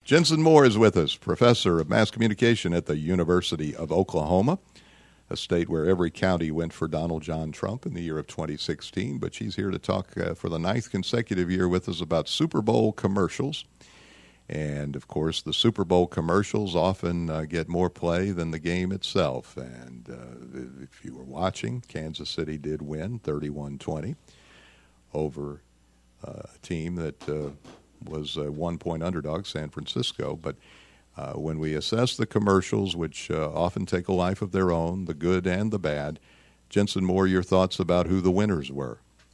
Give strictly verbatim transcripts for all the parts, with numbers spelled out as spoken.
Jensen Moore is with us, professor of mass communication at the University of Oklahoma, a state where every county went for Donald John Trump in the year of twenty sixteen. But she's here to talk uh, for the ninth consecutive year with us about Super Bowl commercials. And, of course, the Super Bowl commercials often uh, get more play than the game itself. And uh, if you were watching, Kansas City did win thirty-one twenty over uh, a team that uh, was a one-point underdog, San Francisco. But uh, when we assess the commercials, which uh, often take a life of their own, the good and the bad, Jensen Moore, your thoughts about who the winners were?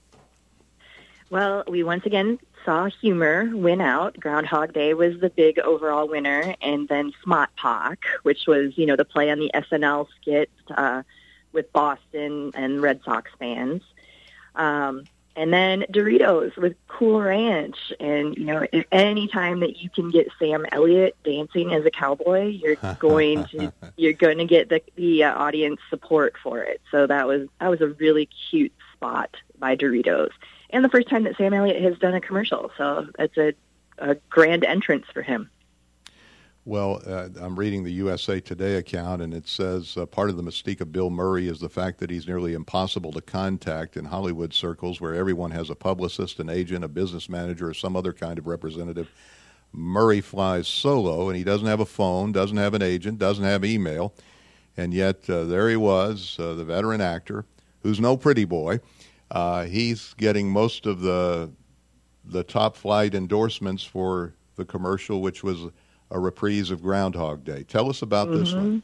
Well, we once again saw humor win out. Groundhog Day was the big overall winner, and then Smot Pock, which was, you know, the play on the S N L skit uh, with Boston and Red Sox fans. Um, and then Doritos with Cool Ranch. And, you know, any time that you can get Sam Elliott dancing as a cowboy, you're going to you're going to get the, the uh, audience support for it. So that was that was a really cute spot by Doritos. And the first time that Sam Elliott has done a commercial, so that's a, a grand entrance for him. Well, uh, I'm reading the U S A Today account, and it says uh, part of the mystique of Bill Murray is the fact that he's nearly impossible to contact in Hollywood circles where everyone has a publicist, an agent, a business manager, or some other kind of representative. Murray flies solo, and he doesn't have a phone, doesn't have an agent, doesn't have email, and yet uh, there he was, uh, the veteran actor, who's no pretty boy. Uh, he's getting most of the the top flight endorsements for the commercial, which was a reprise of Groundhog Day. Tell us about mm-hmm. this one.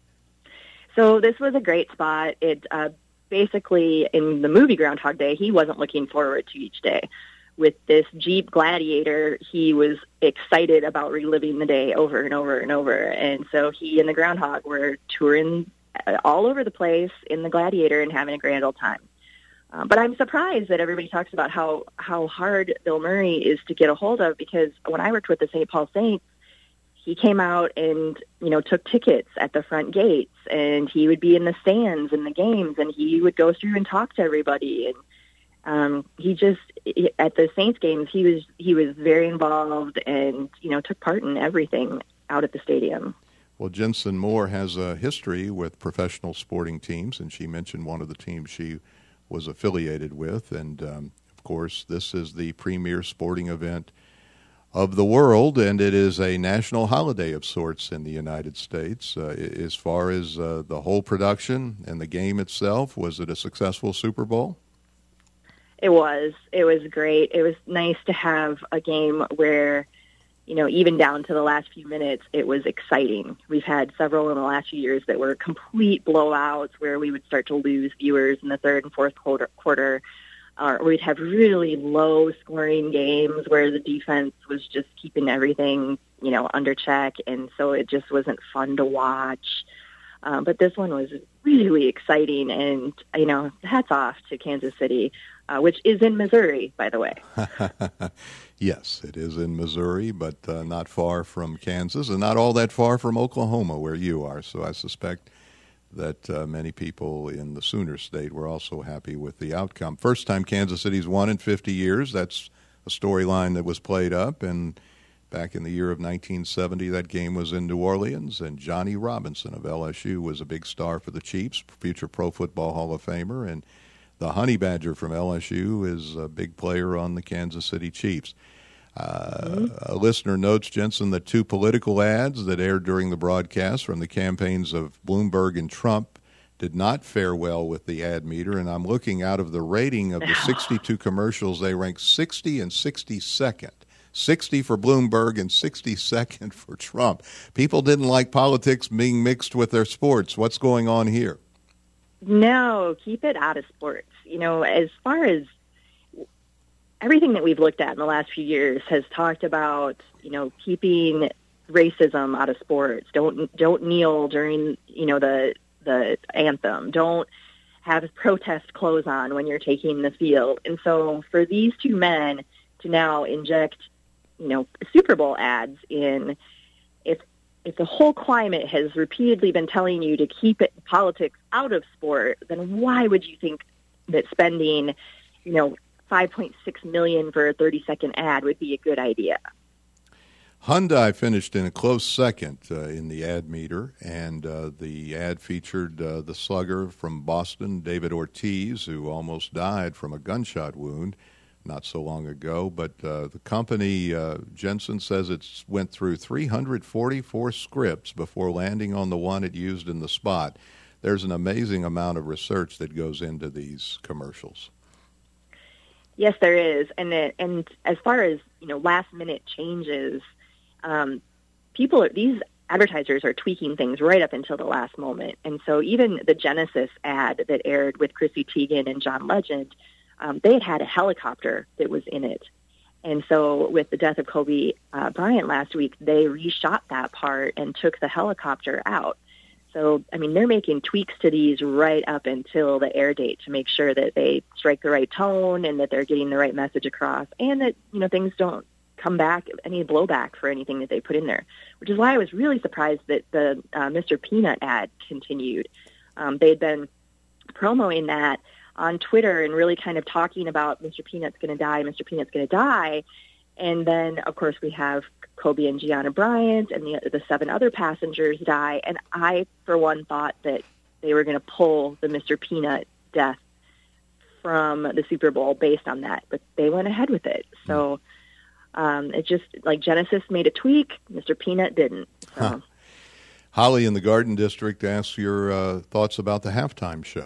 So this was a great spot. It uh, basically, in the movie Groundhog Day, he wasn't looking forward to each day. With this Jeep Gladiator, he was excited about reliving the day over and over and over. And so he and the Groundhog were touring all over the place in the Gladiator and having a grand old time. Um, but I'm surprised that everybody talks about how, how hard Bill Murray is to get a hold of, because when I worked with the Saint Paul Saints, he came out and, you know, took tickets at the front gates, and he would be in the stands in the games, and he would go through and talk to everybody. And um, he just, at the Saints games, he was he was very involved and, you know, took part in everything out at the stadium. Well, Jensen Moore has a history with professional sporting teams, and she mentioned one of the teams she was affiliated with, and um, of course this is the premier sporting event of the world, and it is a national holiday of sorts in the United States. Uh, as far as uh, the whole production and the game itself, was it a successful Super Bowl? It was. It was great. It was nice to have a game where, you know, even down to the last few minutes, it was exciting. We've had several in the last few years that were complete blowouts where we would start to lose viewers in the third and fourth quarter, quarter or we'd have really low-scoring games where the defense was just keeping everything, you know, under check, and so it just wasn't fun to watch. Um, but this one was really exciting, and, you know, hats off to Kansas City, uh, which is in Missouri, by the way. Yes, it is in Missouri, but uh, not far from Kansas, and not all that far from Oklahoma, where you are. So I suspect that uh, many people in the Sooner State were also happy with the outcome. First time Kansas City's won in fifty years. That's a storyline that was played up, and back in the year of nineteen seventy, that game was in New Orleans, and Johnny Robinson of L S U was a big star for the Chiefs, future Pro Football Hall of Famer, and the Honey Badger from L S U is a big player on the Kansas City Chiefs. Uh, mm-hmm. A listener notes, Jensen, that two political ads that aired during the broadcast from the campaigns of Bloomberg and Trump did not fare well with the ad meter, and I'm looking out of the rating of the sixty-two commercials, they ranked sixty and sixty-second. sixty for Bloomberg and sixty-second for Trump. People didn't like politics being mixed with their sports. What's going on here? No, keep it out of sports. You know, as far as everything that we've looked at in the last few years has talked about, you know, keeping racism out of sports. Don't don't kneel during, you know, the the anthem. Don't have protest clothes on when you're taking the field. And so for these two men to now inject, you know, Super Bowl ads in, if if the whole climate has repeatedly been telling you to keep it politics out of sport, then why would you think that spending, you know, five point six million dollars for a thirty-second ad would be a good idea? Hyundai finished in a close second uh, in the ad meter, and uh, the ad featured uh, the slugger from Boston, David Ortiz, who almost died from a gunshot wound not so long ago. But uh, the company, uh, Jensen says it went through three hundred forty-four scripts before landing on the one it used in the spot. There's an amazing amount of research that goes into these commercials. Yes, there is. And it, and as far as, you know, last-minute changes, Um, people, are, these advertisers are tweaking things right up until the last moment. And so even the Genesis ad that aired with Chrissy Teigen and John Legend, um, they had had a helicopter that was in it. And so with the death of Kobe uh, Bryant last week, they reshot that part and took the helicopter out. So, I mean, they're making tweaks to these right up until the air date to make sure that they strike the right tone and that they're getting the right message across, and that, you know, things don't come back, any blowback for anything that they put in there, which is why I was really surprised that the uh, Mister Peanut ad continued. Um, they'd been promoting that on Twitter and really kind of talking about Mister Peanut's going to die, Mister Peanut's going to die. And then, of course, we have Kobe and Gianna Bryant and the, the seven other passengers die. And I, for one, thought that they were going to pull the Mister Peanut death from the Super Bowl based on that, but they went ahead with it. So Um, it just, like, Genesis made a tweak, Mister Peanut didn't. So. Huh. Holly in the Garden District asks your uh, thoughts about the halftime show.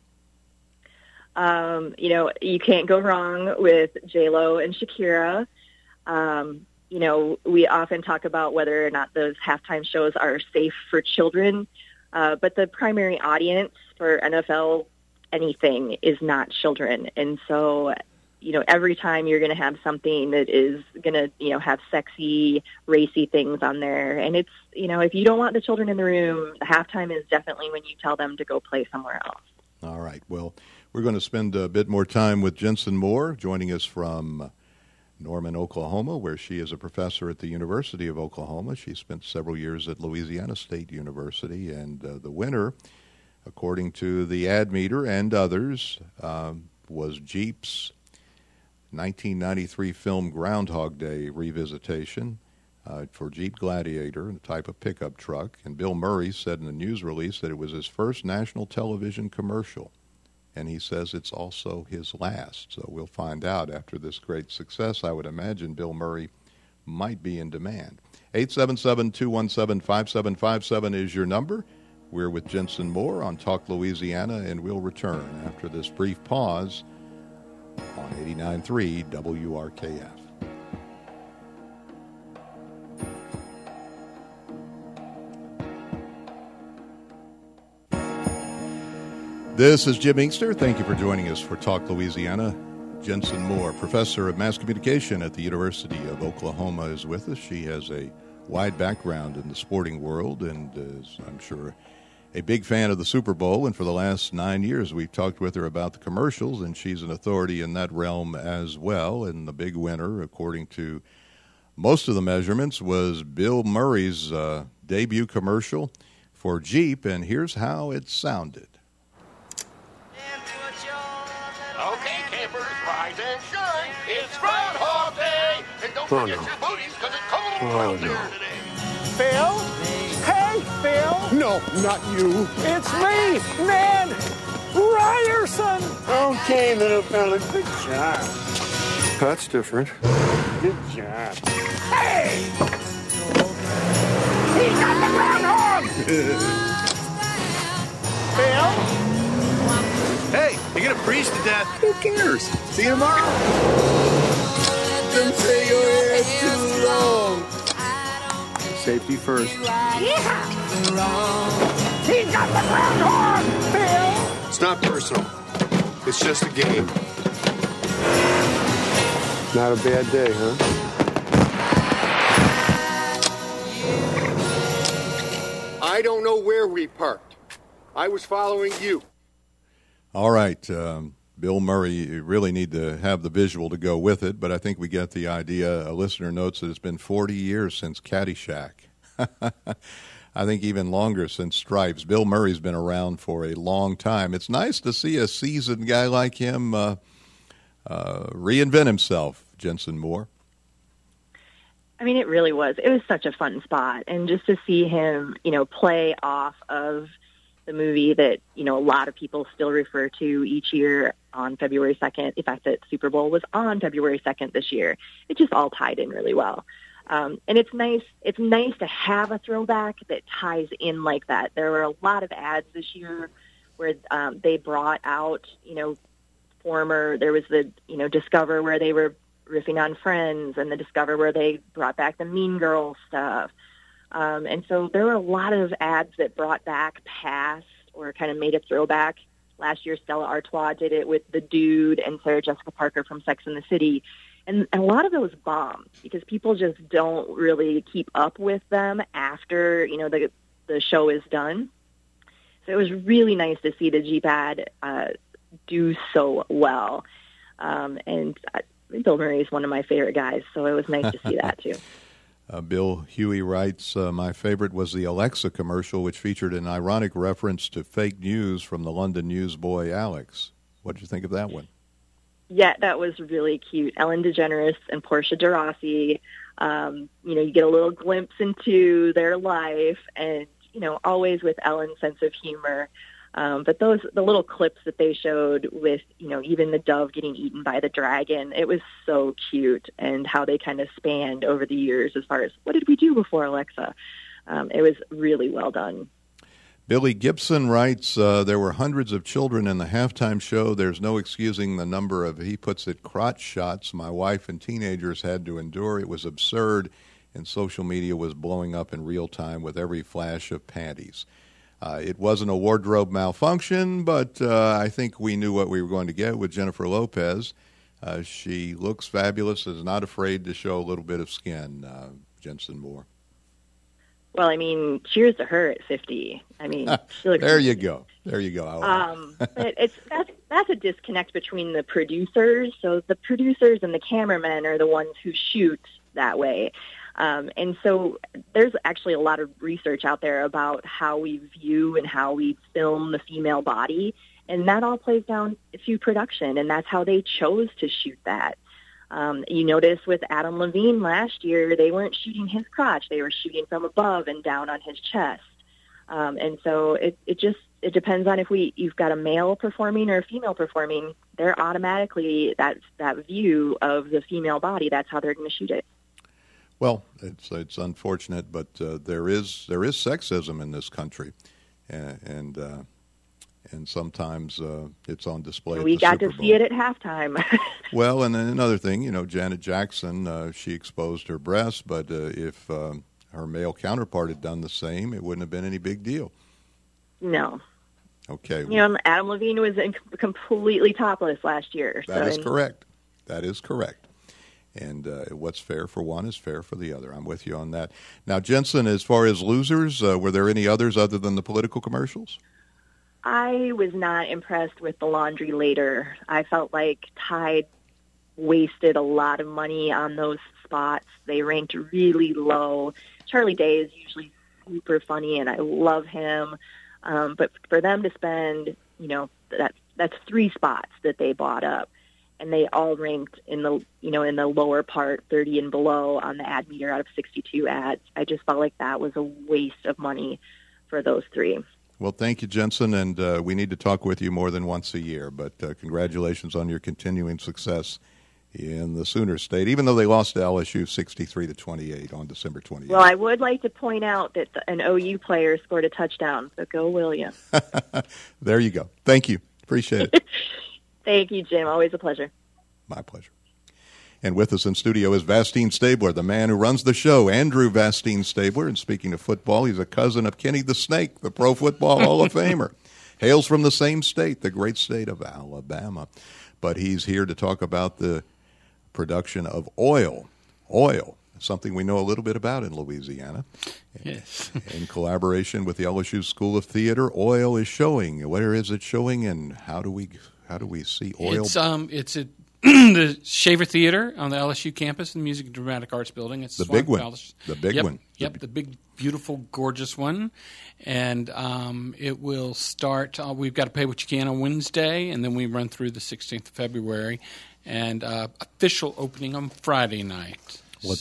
Um, you know, you can't go wrong with J-Lo and Shakira. Um, you know, we often talk about whether or not those halftime shows are safe for children, uh, but the primary audience for N F L anything is not children. And so, you know, every time you're going to have something that is going to, you know, have sexy, racy things on there. And it's, you know, if you don't want the children in the room, the halftime is definitely when you tell them to go play somewhere else. All right. Well, we're going to spend a bit more time with Jensen Moore, joining us from Norman, Oklahoma, where she is a professor at the University of Oklahoma. She spent several years at Louisiana State University, and uh, the winner, according to the ad meter and others, um, was Jeep's nineteen ninety-three film Groundhog Day revisitation uh, for Jeep Gladiator, the type of pickup truck. And Bill Murray said in a news release that it was his first national television commercial. And he says it's also his last. So we'll find out after this great success. I would imagine Bill Murray might be in demand. eight seven seven, two one seven, five seven five seven is your number. We're with Jensen Moore on Talk Louisiana, and we'll return after this brief pause on eighty-nine point three W R K F. This is Jim Inkster. Thank you for joining us for Talk Louisiana. Jensen Moore, professor of mass communication at the University of Oklahoma, is with us. She has a wide background in the sporting world and is, I'm sure, a big fan of the Super Bowl, and for the last nine years we've talked with her about the commercials, and she's an authority in that realm as well. And the big winner, according to most of the measurements, was Bill Murray's uh, debut commercial for Jeep, and here's how it sounded. Okay, campers, rise and shine. It's Groundhog Day, and don't Oh, forget no. your booties, because it's cold Oh, out no. there today. Phil? Hey, Phil! No, not you. It's me, Ned Ryerson! Okay, little fella. Good job. That's different. Good job. Hey! He got the groundhog! Phil? Hey, you're gonna freeze to death. Who cares? See you tomorrow. Don't say your hair's too long. Safety first. Yeah! He got the groundhog! Phil? It's not personal. It's just a game. Not a bad day, huh? I don't know where we parked. I was following you. All right, um, Bill Murray, you really need to have the visual to go with it, but I think we get the idea. A listener notes that it's been forty years since Caddyshack. I think even longer since Stripes. Bill Murray's been around for a long time. It's nice to see a seasoned guy like him uh, uh, reinvent himself, Jensen Moore. I mean, it really was. It was such a fun spot. And just to see him, you know, play off of the movie that, you know, a lot of people still refer to each year on February second, the fact that Super Bowl was on February second this year, it just all tied in really well. Um, and it's nice, it's nice to have a throwback that ties in like that. There were a lot of ads this year where um, they brought out, you know, former, there was the, you know, Discover where they were riffing on Friends, and the Discover where they brought back the Mean Girls stuff. Um, and so there were a lot of ads that brought back past or kind of made a throwback. Last year, Stella Artois did it with The Dude and Sarah Jessica Parker from Sex and the City. And, and a lot of those bombed because people just don't really keep up with them after, you know, the the show is done. So it was really nice to see the Jeep ad uh, do so well. Um, and uh, Bill Murray is one of my favorite guys, so it was nice to see that too. Uh, Bill Huey writes, uh, my favorite was the Alexa commercial, which featured an ironic reference to fake news from the London newsboy Alex. What did you think of that one? Yeah, that was really cute. Ellen DeGeneres and Portia de Rossi, um, you know, you get a little glimpse into their life, and, you know, always with Ellen's sense of humor. Um, but those, the little clips that they showed with, you know, even the dove getting eaten by the dragon, it was so cute, and how they kind of spanned over the years as far as what did we do before Alexa. Um, it was really well done. Billy Gibson writes, uh, there were hundreds of children in the halftime show. There's no excusing the number of, he puts it, crotch shots my wife and teenagers had to endure. It was absurd, and social media was blowing up in real time with every flash of panties. Uh, it wasn't a wardrobe malfunction, but uh, I think we knew what we were going to get with Jennifer Lopez. Uh, she looks fabulous, is not afraid to show a little bit of skin. Uh, Jensen Moore. Well, I mean, cheers to her at fifty. I mean, she looks there you go. There you go. Um, but it's that's that's a disconnect between the producers. So the producers and the cameramen are the ones who shoot that way. Um, and so there's actually a lot of research out there about how we view and how we film the female body, and that all plays down to production, and that's how they chose to shoot that. Um, you notice with Adam Levine last year, they weren't shooting his crotch. They were shooting from above and down on his chest. Um, and so it, it just it depends on if we you've got a male performing or a female performing. They're automatically, that, that view of the female body, that's how they're going to shoot it. Well, it's it's unfortunate, but uh, there is there is sexism in this country, and and, uh, and sometimes uh, it's on display. We at the got Super to Bowl. see it at halftime. Well, and then another thing, you know, Janet Jackson, uh, she exposed her breasts, but uh, if um, her male counterpart had done the same, it wouldn't have been any big deal. No. Okay. You know, Adam Levine was in completely topless last year. That so is and, correct. That is correct. And uh, what's fair for one is fair for the other. I'm with you on that. Now, Jensen, as far as losers, uh, were there any others other than the political commercials? I was not impressed with the laundry later. I felt like Tide wasted a lot of money on those spots. They ranked really low. Charlie Day is usually super funny, and I love him. Um, but for them to spend, you know, that that's three spots that they bought up. And they all ranked in the, you know, in the lower part, thirty and below on the ad meter out of sixty-two ads. I just felt like that was a waste of money for those three. Well, thank you, Jensen, and uh, we need to talk with you more than once a year. But uh, congratulations on your continuing success in the Sooner State, even though they lost to L S U sixty-three to twenty-eight on December twenty-eighth. Well, I would like to point out that an O U player scored a touchdown, so go Williams. There you go. Thank you. Appreciate it. Thank you, Jim. Always a pleasure. My pleasure. And with us in studio is Vastine Stabler, the man who runs the show, Andrew Vastine Stabler. And speaking of football, he's a cousin of Kenny the Snake, the Pro Football Hall of Famer. Hails from the same state, the great state of Alabama. But he's here to talk about the production of oil. Oil, something we know a little bit about in Louisiana. Yes. In collaboration with the L S U School of Theater, oil is showing. Where is it showing, and how do we how do we see oil? It's um, it's at the Shaver Theater on the L S U campus in the Music and Dramatic Arts Building. It's the Swan big one. Palace. The big yep, one. Yep, the, the big, beautiful, gorgeous one. And um, it will start. Uh, we've got to pay what you can on Wednesday, and then we run through the sixteenth of February, and uh, official opening on Friday night. What's, so.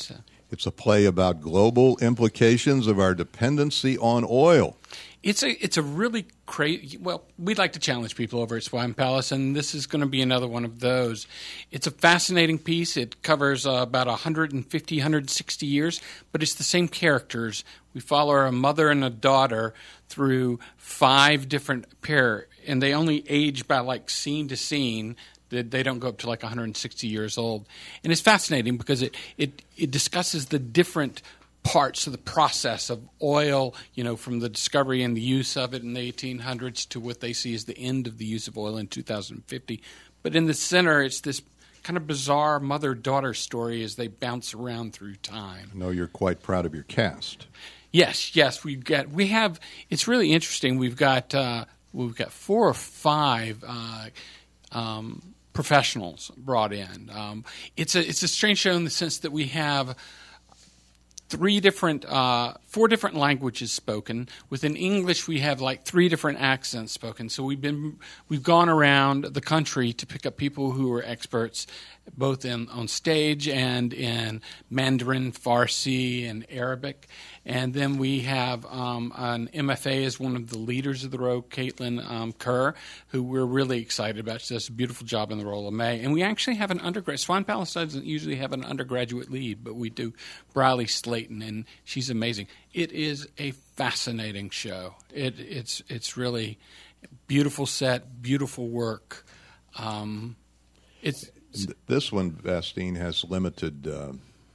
It's a play about global implications of our dependency on oil. It's a it's a really crazy. Well, we'd like to challenge people over at Swine Palace, and this is going to be another one of those. It's a fascinating piece. It covers uh, about one hundred fifty, one hundred sixty years, but it's the same characters. We follow a mother and a daughter through five different pair, and they only age by like scene to scene. They don't go up to like one hundred sixty years old. And it's fascinating because it, it, it discusses the different parts of the process of oil, you know, from the discovery and the use of it in the eighteen hundreds to what they see as the end of the use of oil in two thousand fifty. But in the center, it's this kind of bizarre mother-daughter story as they bounce around through time. I know you're quite proud of your cast. Yes, yes. We've got, we have, it's really interesting. We've got, uh, we've got four or five uh, um, professionals brought in. Um, it's a it's a strange show in the sense that we have three different, uh, four different languages spoken. Within English, we have like three different accents spoken. So we've been we've gone around the country to pick up people who are experts, both in on stage and in Mandarin, Farsi, and Arabic. And then we have um, an M F A as one of the leaders of the role, Caitlin um, Kerr, who we're really excited about. She does a beautiful job in the role of May. And we actually have an undergrad. Swine Palace doesn't usually have an undergraduate lead, but we do. Briley Slayton, and she's amazing. It is a fascinating show. It, it's it's really beautiful set, beautiful work. Um, it's, it's this one, Vastine, has limited uh,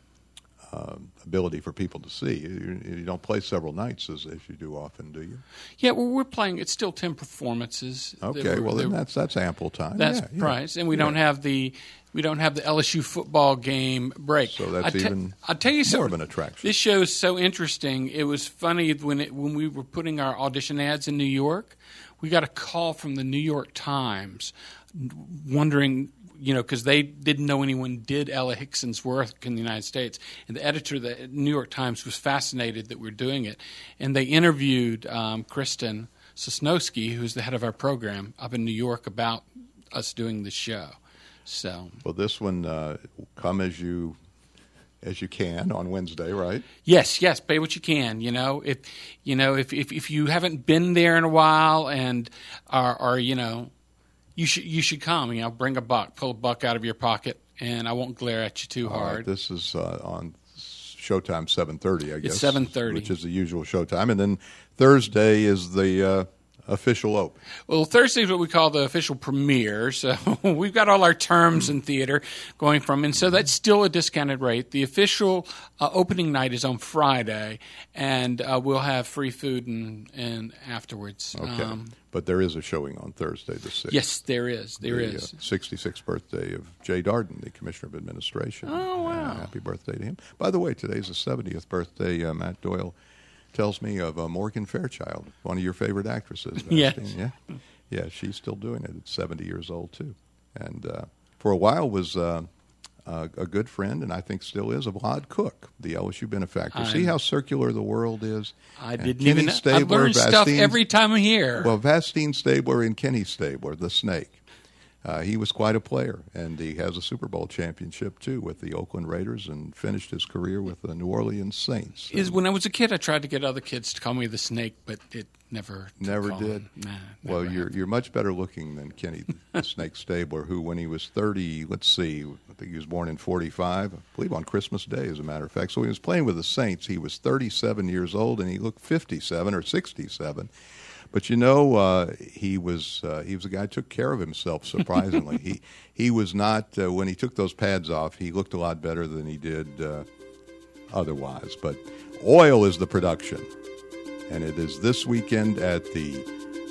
uh, ability for people to see. You, you don't play several nights as, as you do often, do you? Yeah, well, we're playing. It's still ten performances. Okay, well then that's that's ample time. That's yeah, right, yeah. and we yeah. don't have the we don't have the L S U football game break. So that's I te- even I'll tell you more something. of an attraction. This show is so interesting. It was funny when it, when we were putting our audition ads in New York, we got a call from the New York Times, wondering. You know, because they didn't know anyone did Ella Hickson's work in the United States. And the editor of the New York Times was fascinated that we're doing it. And they interviewed um, Kristen Sosnowski, who's the head of our program, up in New York about us doing the show. So, well, this one, uh, come as you as you can on Wednesday, right? Yes, yes, pay what you can. You know, if you know if if, if you haven't been there in a while and are, are you know. You should you should come. You know, bring a buck, pull a buck out of your pocket, and I won't glare at you too All hard. right, this is uh, on Showtime seven thirty, I guess. It's seven thirty, which is the usual Showtime, and then Thursday is the uh, official open. Well, Thursday is what we call the official premiere. So we've got all our terms in theater going from, and so that's still a discounted rate. The official uh, opening night is on Friday, and uh, we'll have free food and, and afterwards. Okay. Um, But there is a showing on Thursday the sixth. yes, there is. There the, is. Uh, sixty-sixth birthday of Jay Darden, the Commissioner of Administration. Oh, wow. Uh, happy birthday to him. By the way, today's the seventieth birthday, uh, Matt Doyle tells me, of uh, Morgan Fairchild, one of your favorite actresses. Yes. Yeah. Yeah, she's still doing it at seventy years old, too. And uh, for a while was uh, uh, a good friend, and I think still is, of Lod Cook, the L S U benefactor. I'm, See how circular the world is? I and didn't Kenny even know. I Stabler, learn stuff Vastine- every time I'm here. Well, Vastine Stabler and Kenny Stabler, the snake. Uh, he was quite a player, and he has a Super Bowl championship, too, with the Oakland Raiders, and finished his career with the New Orleans Saints. Is And when I was a kid, I tried to get other kids to call me the snake, but it never took never on. did. Nah, Well, never you're happened. you're much better looking than Kenny the Snake Stabler, who, when he was thirty, let's see, I think he was born in forty-five, I believe on Christmas Day, as a matter of fact. So when he was playing with the Saints, he was thirty-seven years old, and he looked fifty-seven or sixty-seven. But you know, uh, he was uh, he was a guy who took care of himself. Surprisingly, he he was not uh, when he took those pads off. He looked a lot better than he did uh, otherwise. But oil is the production, and it is this weekend at the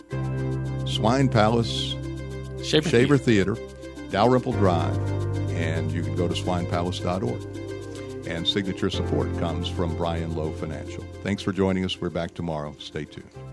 Swine Palace Shaver, Shaver Theater, Dalrymple Drive, and you can go to swine palace dot org. And signature support comes from Brian Lowe Financial. Thanks for joining us. We're back tomorrow. Stay tuned.